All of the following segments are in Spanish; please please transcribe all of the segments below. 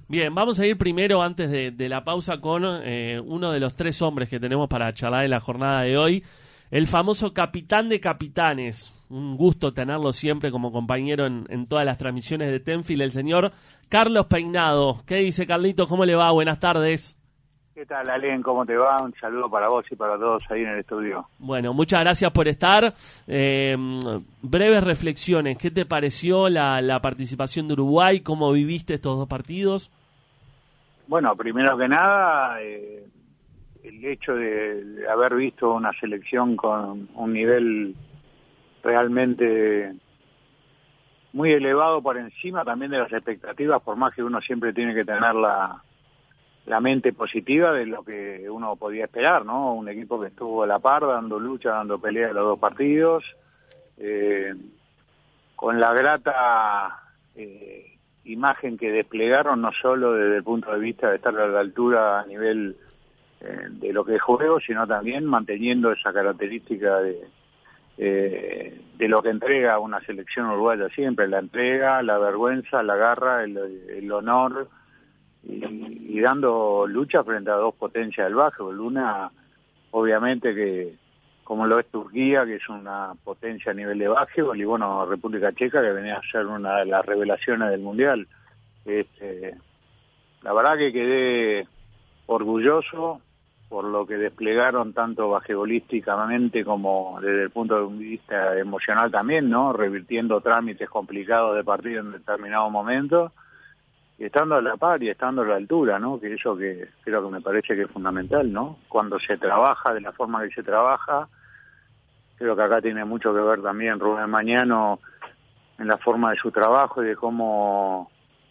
Bien, vamos a ir primero, antes de la pausa, con uno de los 3 hombres que tenemos para charlar en la jornada de hoy. El famoso capitán de capitanes. Un gusto tenerlo siempre como compañero en todas las transmisiones de Tenfield, el señor Carlos Peinado. ¿Qué dice, Carlito? ¿Cómo le va? Buenas tardes. ¿Qué tal, Alen? ¿Cómo te va? Un saludo para vos y para todos ahí en el estudio. Bueno, muchas gracias por estar. Breves reflexiones. ¿Qué te pareció la participación de Uruguay? ¿Cómo viviste estos 2 partidos? Bueno, primero que nada, el hecho de haber visto una selección con un nivel realmente muy elevado por encima también de las expectativas, por más que uno siempre tiene que tener la mente positiva de lo que uno podía esperar, ¿no? Un equipo que estuvo a la par, dando lucha, dando pelea en los 2 partidos, con la grata imagen que desplegaron, no solo desde el punto de vista de estar a la altura a nivel de lo que es juego, sino también manteniendo esa característica de lo que entrega una selección uruguaya siempre, la entrega, la vergüenza, la garra, el honor, y dando lucha frente a 2 potencias del básquetbol. Una, obviamente, que como lo es Turquía, que es una potencia a nivel de básquetbol, y bueno, República Checa, que venía a ser una de las revelaciones del Mundial. La verdad que quedé orgulloso por lo que desplegaron tanto basquetbolísticamente como desde el punto de vista emocional también, ¿no? Revirtiendo trámites complicados de partido en determinado momento, y estando a la par y estando a la altura, ¿no? Que eso que creo que me parece que es fundamental, ¿no? Cuando se trabaja de la forma que se trabaja, creo que acá tiene mucho que ver también Rubén Mañano en la forma de su trabajo y de cómo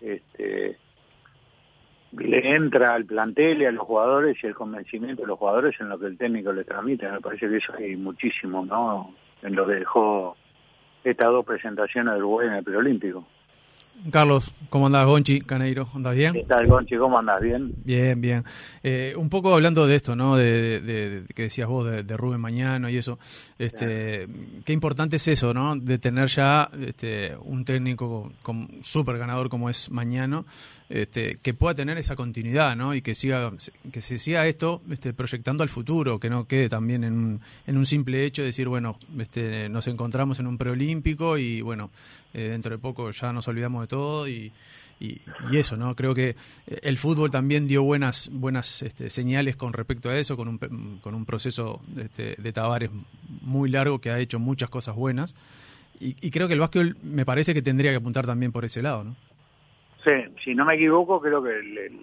le entra al plantel y a los jugadores y el convencimiento de los jugadores en lo que el técnico les transmite. Me parece que eso hay muchísimo, ¿no? En lo que dejó estas 2 presentaciones de Uruguay en el preolímpico. Carlos, ¿cómo andás? Gonchi, Caneiro, ¿andás bien? ¿Qué tal, Gonchi? ¿Cómo andás? ¿Bien? Bien, bien. Un poco hablando de esto, ¿no? De que decías vos, de Rubén Mañano y eso. Qué importante es eso, ¿no? De tener ya un técnico súper ganador como es Mañano, que pueda tener esa continuidad, ¿no? Y que se siga esto proyectando al futuro, que no quede también en un simple hecho de decir, bueno, nos encontramos en un preolímpico y bueno, dentro de poco ya nos olvidamos de todo y eso, ¿no? Creo que el fútbol también dio buenas señales con respecto a eso, con un proceso de Tavares muy largo que ha hecho muchas cosas buenas y creo que el básquetbol me parece que tendría que apuntar también por ese lado, ¿no? Sí, si no me equivoco, creo que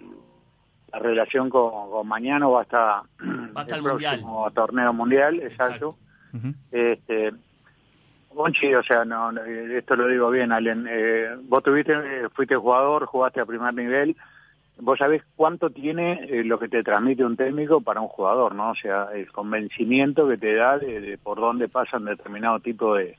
la relación con Mañano va hasta el próximo torneo mundial, exacto. Uh-huh. Gonchi, o sea, no, esto lo digo bien, Allen, vos fuiste jugador, jugaste a primer nivel, vos sabés cuánto tiene lo que te transmite un técnico para un jugador, ¿no? O sea, el convencimiento que te da de por dónde pasan determinado tipo de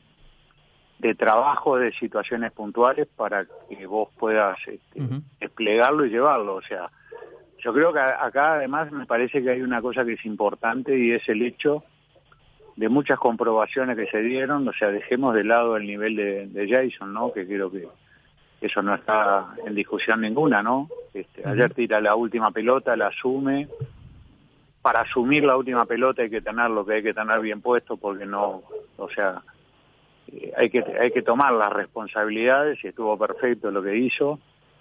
trabajo, de situaciones puntuales para que vos puedas desplegarlo y llevarlo. O sea, yo creo que acá además me parece que hay una cosa que es importante y es el hecho de muchas comprobaciones que se dieron. O sea, dejemos de lado el nivel de Jason, ¿no? Que creo que eso no está en discusión ninguna, ¿no? Ayer tira la última pelota, la asume. Para asumir la última pelota hay que tener lo que hay que tener bien puesto, porque no, o sea, hay que tomar las responsabilidades y estuvo perfecto lo que hizo,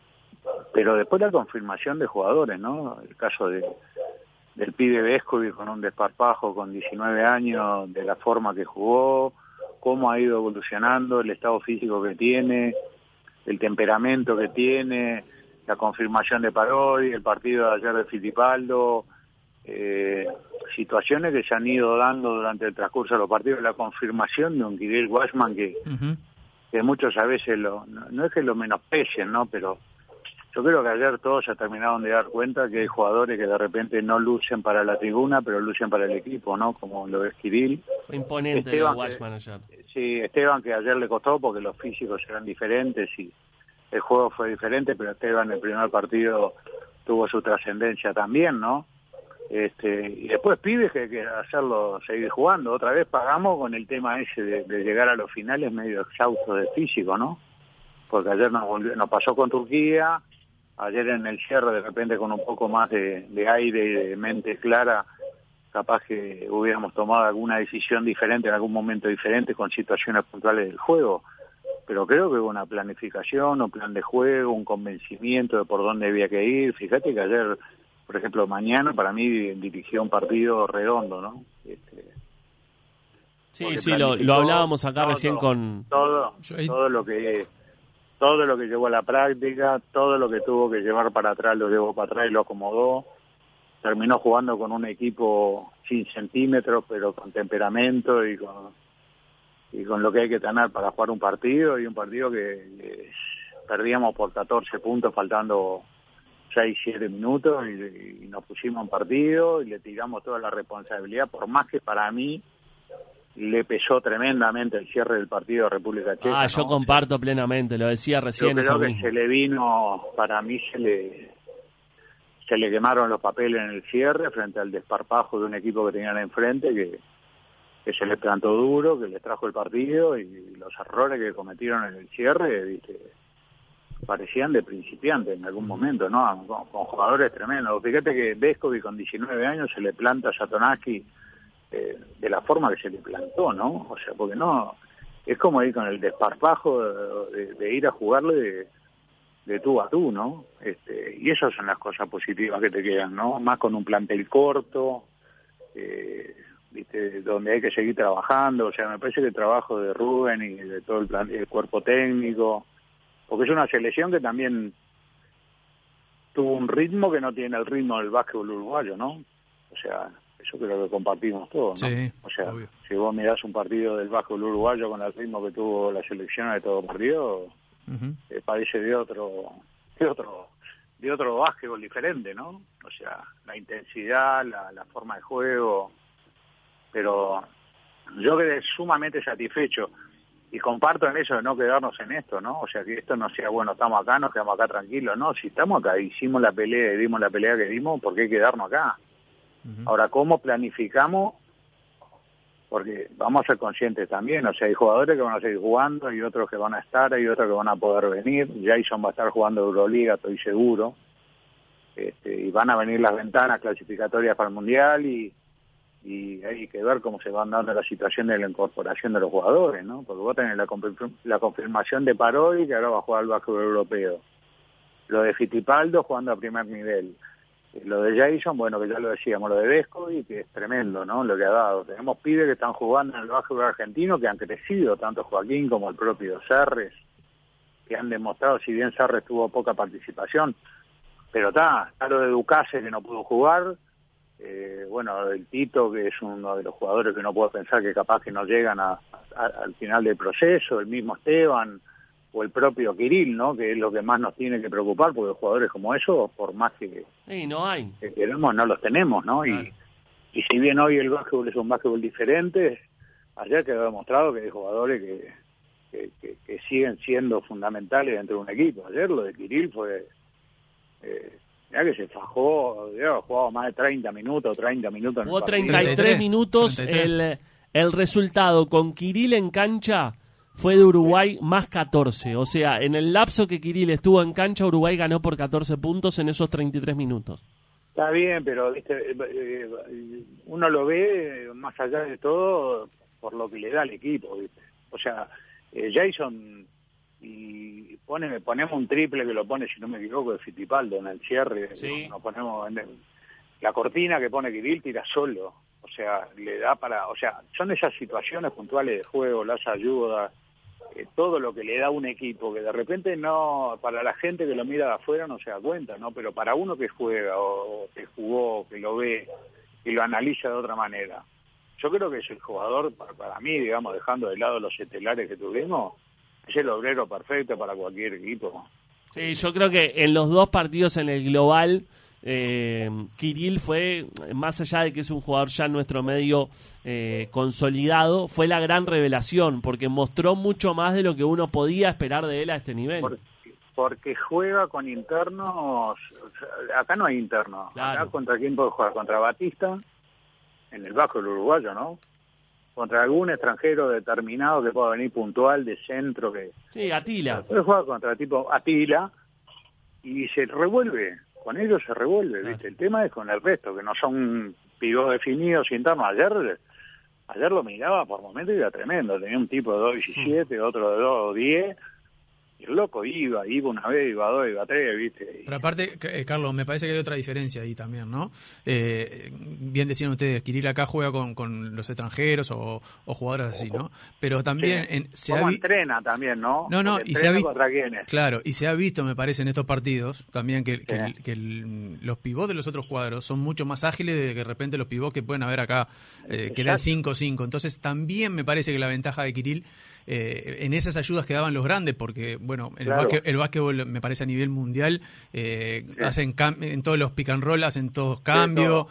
pero después la confirmación de jugadores, ¿no? El caso del pibe Vescovi con un desparpajo con 19 años, de la forma que jugó, cómo ha ido evolucionando, el estado físico que tiene, el temperamento que tiene, la confirmación de Parodi, el partido de ayer de Fittipaldo, situaciones que se han ido dando durante el transcurso de los partidos, la confirmación de un Kirill Washman que muchos a veces no es que lo menosprecien, ¿no? Pero yo creo que ayer todos se terminaron de dar cuenta que hay jugadores que de repente no lucen para la tribuna, pero lucen para el equipo, ¿no? Como lo es Kirill. Fue imponente el Washman ayer. Sí, Esteban, que ayer le costó porque los físicos eran diferentes y el juego fue diferente, pero Esteban en el primer partido tuvo su trascendencia también, ¿no? Y después pibes que hacerlo, seguir jugando. Otra vez pagamos con el tema ese de llegar a los finales medio exhausto de físico, ¿no? Porque ayer nos pasó con Turquía, ayer en el cierre, de repente con un poco más de aire y de mente clara, capaz que hubiéramos tomado alguna decisión diferente en algún momento diferente con situaciones puntuales del juego. Pero creo que hubo una planificación, un plan de juego, un convencimiento de por dónde había que ir. Fíjate que ayer, por ejemplo, mañana para mí dirigió un partido redondo, ¿no? Sí, lo hablábamos acá recién con... Todo lo que llevó a la práctica, todo lo que tuvo que llevar para atrás, lo llevó para atrás y lo acomodó. Terminó jugando con un equipo sin centímetros, pero con temperamento y con lo que hay que tener para jugar un partido, y un partido que perdíamos por 14 puntos faltando 6, 7 minutos y nos pusimos en partido y le tiramos toda la responsabilidad, por más que para mí le pesó tremendamente el cierre del partido de República Checa. Yo comparto plenamente, lo decía recién. Yo creo que se le vino, para mí se le quemaron los papeles en el cierre frente al desparpajo de un equipo que tenían enfrente, que se les plantó duro, que les trajo el partido, y los errores que cometieron en el cierre, ¿viste?, parecían de principiantes en algún momento, ¿no? Con jugadores tremendos. Fíjate que Vescovi con 19 años se le planta a Satonaski de la forma que se le plantó, ¿no? O sea, porque no, es como ir con el desparpajo de ir a jugarle de tú a tú, ¿no? Y esas son las cosas positivas que te quedan, ¿no? Más con un plantel corto, ¿viste?, donde hay que seguir trabajando. O sea, me parece que el trabajo de Rubén y de todo el cuerpo técnico, porque es una selección que también tuvo un ritmo que no tiene el ritmo del básquetbol uruguayo, ¿no? O sea, eso creo que compartimos todos, ¿no? Sí, o sea, obvio. Si vos mirás un partido del básquetbol uruguayo con el ritmo que tuvo la selección de todo partido, parece de otro básquetbol diferente, ¿no? O sea, la intensidad, la forma de juego, pero yo quedé sumamente satisfecho y comparto en eso de no quedarnos en esto, ¿no? O sea, que esto no sea, bueno, estamos acá, nos quedamos acá tranquilos, no, si estamos acá, hicimos la pelea y dimos la pelea que dimos, ¿por qué quedarnos acá? Ahora, ¿cómo planificamos? Porque vamos a ser conscientes también, o sea, hay jugadores que van a seguir jugando, hay otros que van a estar, hay otros que van a poder venir. Jason va a estar jugando Euroliga, estoy seguro, y van a venir las ventanas clasificatorias para el Mundial, y hay que ver cómo se van dando la situación de la incorporación de los jugadores, ¿no? Porque vos tenés la confirmación de Parodi, que ahora va a jugar al básquetbol europeo, lo de Fittipaldo jugando a primer nivel, lo de Jason, bueno, que ya lo decíamos, lo de Vescovi, que es tremendo, ¿no?, lo que ha dado. Tenemos pibes que están jugando en el básquetbol argentino, que han crecido, tanto Joaquín como el propio Serres, que han demostrado, si bien Serres tuvo poca participación, pero está lo de Ducase, que no pudo jugar, bueno, el Tito, que es uno de los jugadores que no puedo pensar que capaz que no llegan al final del proceso, el mismo Esteban, o el propio Kirill, ¿no?, que es lo que más nos tiene que preocupar, porque jugadores como esos, por más que queremos, no los tenemos, ¿no? Claro. Y si bien hoy el básquetbol es un básquetbol diferente, ayer quedó demostrado que hay jugadores que siguen siendo fundamentales dentro de un equipo. Ayer lo de Kirill fue... Mirá que se fajó, ha jugado más de 30 minutos en jugó el 33 minutos. 33. El resultado con Kirill en cancha fue de Uruguay más 14. O sea, en el lapso que Kirill estuvo en cancha, Uruguay ganó por 14 puntos en esos 33 minutos. Está bien, pero ¿viste? Uno lo ve más allá de todo por lo que le da al equipo, ¿viste? O sea, Jason, y ponemos un triple que lo pone, si no me equivoco, de Fittipaldo en el cierre. Sí. Nos ponemos la cortina que pone Kirill, tira solo. O sea, le da para... O sea, son esas situaciones puntuales de juego, las ayudas, todo lo que le da a un equipo, que de repente no... Para la gente que lo mira de afuera no se da cuenta, ¿no? Pero para uno que juega o que jugó, que lo ve y lo analiza de otra manera, yo creo que es el jugador, para mí, digamos, dejando de lado los estelares que tuvimos, es el obrero perfecto para cualquier equipo. Sí, yo creo que en los dos partidos en el global... Kirill fue, más allá de que es un jugador ya en nuestro medio consolidado, fue la gran revelación, porque mostró mucho más de lo que uno podía esperar de él a este nivel. Porque juega con internos, acá no hay internos, claro. Acá contra quién puede jugar, contra Batista, en el básquetbol uruguayo, ¿no? Contra algún extranjero determinado que pueda venir puntual, de centro, que... Sí, Atila. Puede jugar contra tipo Atila, y se revuelve, con ellos se revuelve, ¿viste? El tema es con el resto, que no son pivots definidos internos. Ayer lo miraba por momentos y era tremendo, tenía un tipo de 2.17, otro de 2.10, y el loco iba una vez, iba dos, iba tres, ¿viste? Pero aparte, Carlos, me parece que hay otra diferencia ahí también, ¿no? Bien decían ustedes, Kirill acá juega con los extranjeros o jugadores así, ¿no? Pero también... Sí. ¿Cómo entrena también, no? No, y se ha visto... ¿Contra quiénes? Claro, y se ha visto, me parece, en estos partidos también que los pivots de los otros cuadros son mucho más ágiles de repente los pivots que pueden haber acá, que eran 5-5. Entonces también me parece que la ventaja de Kirill en esas ayudas que daban los grandes, porque bueno, el básquetbol me parece a nivel mundial, hacen en todos los pick and roll, hacen todos cambios,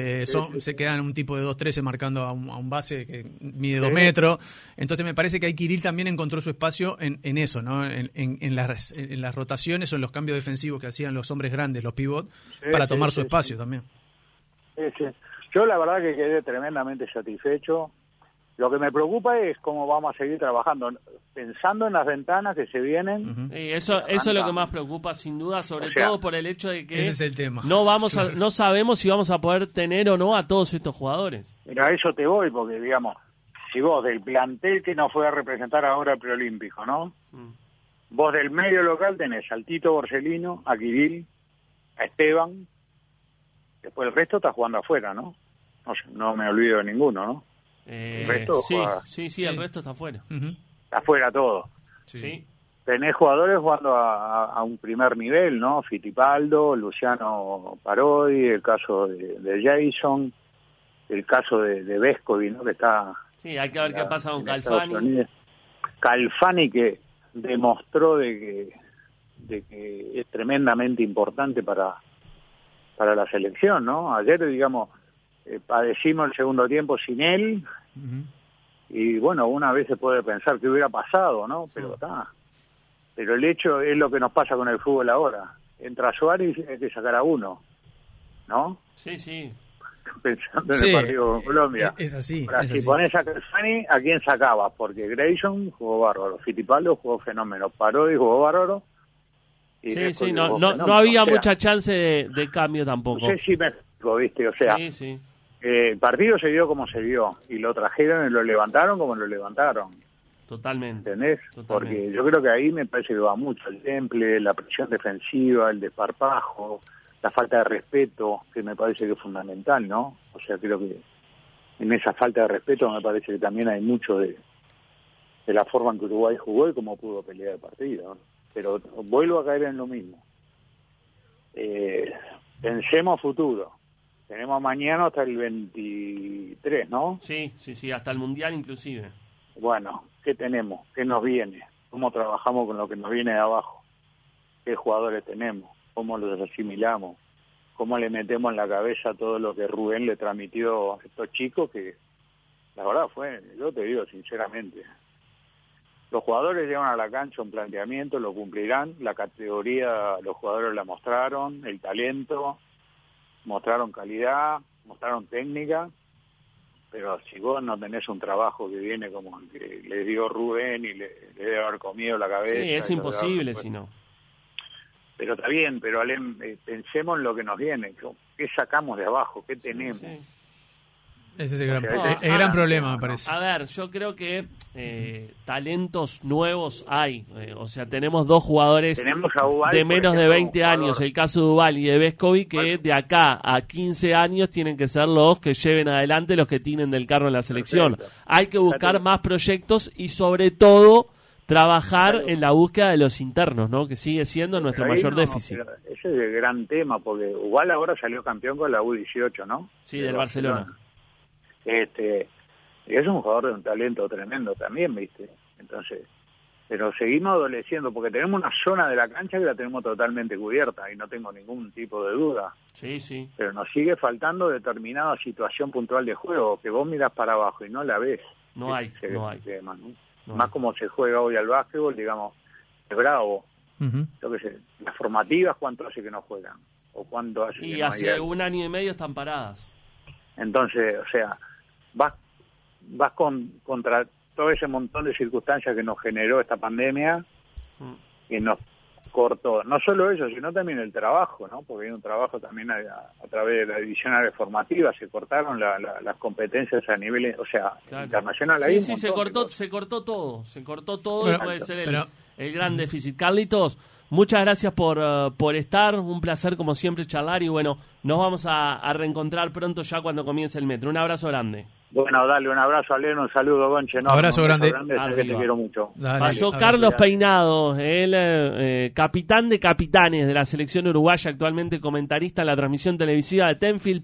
se quedan un tipo de 2-13 marcando a un base que mide 2 metros. Entonces me parece que ahí Kirill también encontró su espacio en eso, ¿no? En las rotaciones o en los cambios defensivos que hacían los hombres grandes, los pivots, para tomar su espacio también. Sí. Yo la verdad que quedé tremendamente satisfecho. Lo que me preocupa es cómo vamos a seguir trabajando, pensando en las ventanas que se vienen. Y eso es lo que más preocupa, sin duda, sobre todo por el hecho de que ese es el tema. No sabemos si vamos a poder tener o no a todos estos jugadores. Mira, a eso te voy, porque digamos, si vos del plantel que nos fue a representar ahora el preolímpico, ¿no? Vos del medio local tenés al Tito Borsellino, a Kirill, a Esteban, después el resto está jugando afuera, ¿no? No me olvido de ninguno, ¿no? El resto sí, el resto está afuera. Está afuera todo. Sí. Tenés jugadores jugando a un primer nivel, ¿no? Fittipaldo, Luciano Parodi, el caso de Jason, el caso de Vescovi, ¿no? Que está... Sí, hay que ver qué pasa con Calfani. Calfani, que demostró de que es tremendamente importante para la selección, ¿no? Ayer, digamos... padecimos el segundo tiempo sin él, y bueno, una vez se puede pensar que hubiera pasado, ¿no? Pero pero el hecho es lo que nos pasa con el fútbol ahora. Entra Suárez y hay que sacar a uno, ¿no? Sí. Pensando en el partido con Colombia. Es así. Ahora, si pones a Calfani, ¿a quién sacabas? Porque Grayson jugó bárbaro, Fittipaldo jugó fenómeno, Parodi jugó bárbaro. Sí, no había mucha chance de cambio tampoco. No sé si me explico, ¿viste? O sea... Sí. El partido se dio como se dio, y lo trajeron y lo levantaron como lo levantaron. Totalmente. ¿Entendés? Porque yo creo que ahí me parece que va mucho el temple, la presión defensiva, el desparpajo, la falta de respeto, que me parece que es fundamental, ¿no? O sea, creo que en esa falta de respeto me parece que también hay mucho de la forma en que Uruguay jugó y cómo pudo pelear el partido, ¿no? Pero vuelvo a caer en lo mismo. Pensemos futuro. Tenemos mañana hasta el 23, ¿no? Sí, hasta el Mundial inclusive. Bueno, ¿qué tenemos? ¿Qué nos viene? ¿Cómo trabajamos con lo que nos viene de abajo? ¿Qué jugadores tenemos? ¿Cómo los asimilamos? ¿Cómo le metemos en la cabeza todo lo que Rubén le transmitió a estos chicos? Que la verdad yo te digo sinceramente, los jugadores llevan a la cancha un planteamiento, lo cumplirán, la categoría, los jugadores la mostraron, el talento... mostraron calidad, mostraron técnica, pero si vos no tenés un trabajo que viene como el que le dio Rubén y le debe haber comido la cabeza... Sí, es imposible si no. Pero está bien, pero pensemos en lo que nos viene, ¿qué sacamos de abajo? ¿Qué tenemos? Sí. Ese es el gran problema, me parece. A ver, yo creo que talentos nuevos hay. O sea, tenemos dos jugadores de menos de 20 años, el caso de Duvall y de Vescovi, que de acá a 15 años tienen que ser los que lleven adelante, los que tienen del carro en la selección. Hay que buscar más proyectos y sobre todo trabajar en la búsqueda de los internos, ¿no? Que sigue siendo nuestro mayor déficit. Ese es el gran tema, porque Duvall ahora salió campeón con la U18, ¿no? Sí, del Barcelona. Es un jugador de un talento tremendo también, ¿viste? Entonces, pero seguimos adoleciendo porque tenemos una zona de la cancha que la tenemos totalmente cubierta y no tengo ningún tipo de duda. Sí. Pero nos sigue faltando determinada situación puntual de juego, que vos miras para abajo y no la ves. No hay. Tema, ¿no? Más como se juega hoy al básquetbol, digamos, es bravo. Yo qué sé, las formativas, ¿cuánto hace que no juegan? ¿O cuánto hace y que no hace hay un año y medio están paradas. Entonces, o sea, vas contra todo ese montón de circunstancias que nos generó esta pandemia, que nos cortó, no solo eso, sino también el trabajo, ¿no? Porque hay un trabajo también a través de la división área formativa, se cortaron las competencias a nivel, o sea, claro, internacional. Sí, se cortó todo, bueno, puede ser el gran déficit. Carlitos, muchas gracias por estar, un placer como siempre charlar y bueno, nos vamos a reencontrar pronto ya cuando comience el metro. Un abrazo grande. Bueno, dale un abrazo a Leno, un saludo, Gonche. Abrazo grande. Que te quiero mucho. Dale, pasó Carlos Peinado, el capitán de capitanes de la selección uruguaya, actualmente comentarista en la transmisión televisiva de Tenfield.